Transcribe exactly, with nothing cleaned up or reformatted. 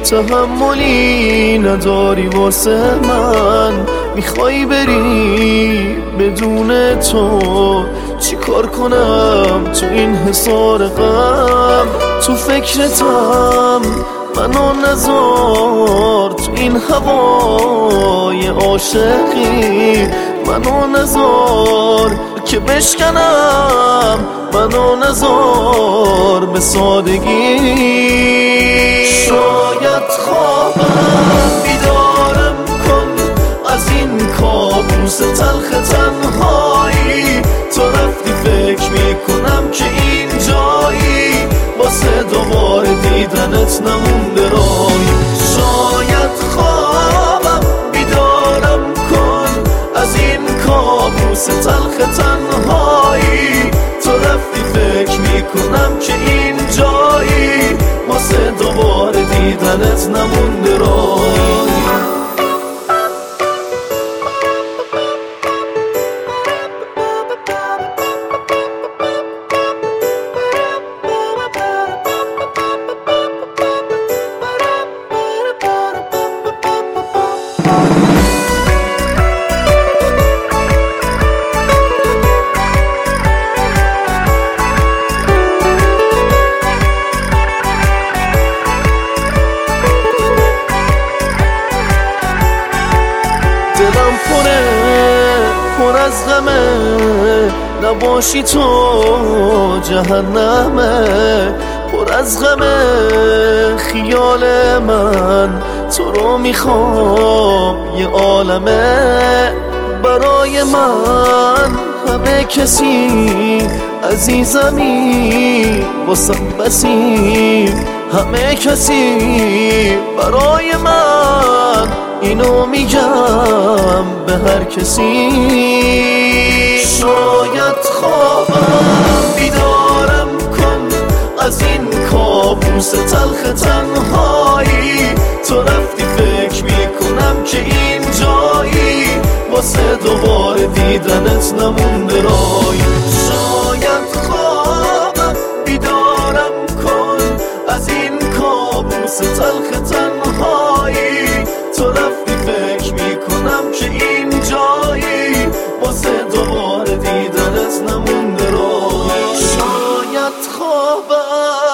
تحملی نداری واسه من، میخوای بری بدون تو چی کار کنم تو این حصار غم؟ تو فکرتم منو نذار تو این هوای عاشقی، منو نذار که بشکنم، منو نذار به سادگی. شاید خوابم بیدارم کن از این کابوس تلخ تنهایی، تو رفتی فکر میکنم که این جایی واسه دوباره دیدنت نمونده رایی. شاید خوابم بیدارم کن از این کابوس تلخ تنهایی، تو رفتی فکر میکنم که این جایی واسه دوباره دیدنت نمونده رایی. دلم پره پر از غمه، نباشی تو جهنمه. پر از غمه خیال من، تو رو میخوام یه عالمه. برای من همه کسی عزیزمی، واسم بسی همه کسی. برای من اینو میگم به هر کسی. شاید خوابم بیدارم کن از این کابوس تلخ تنهایی، تو رفتی فکر میکنم که این جایی واسه دوباره دیدنت نمونده رایی. شاید خوابم بیدارم کن از این کابوس تلخ تنهایی، تو رفتی فکر میکنم که این جایی واسه دوباره دیدنت نمونده رایی. شاید خوابم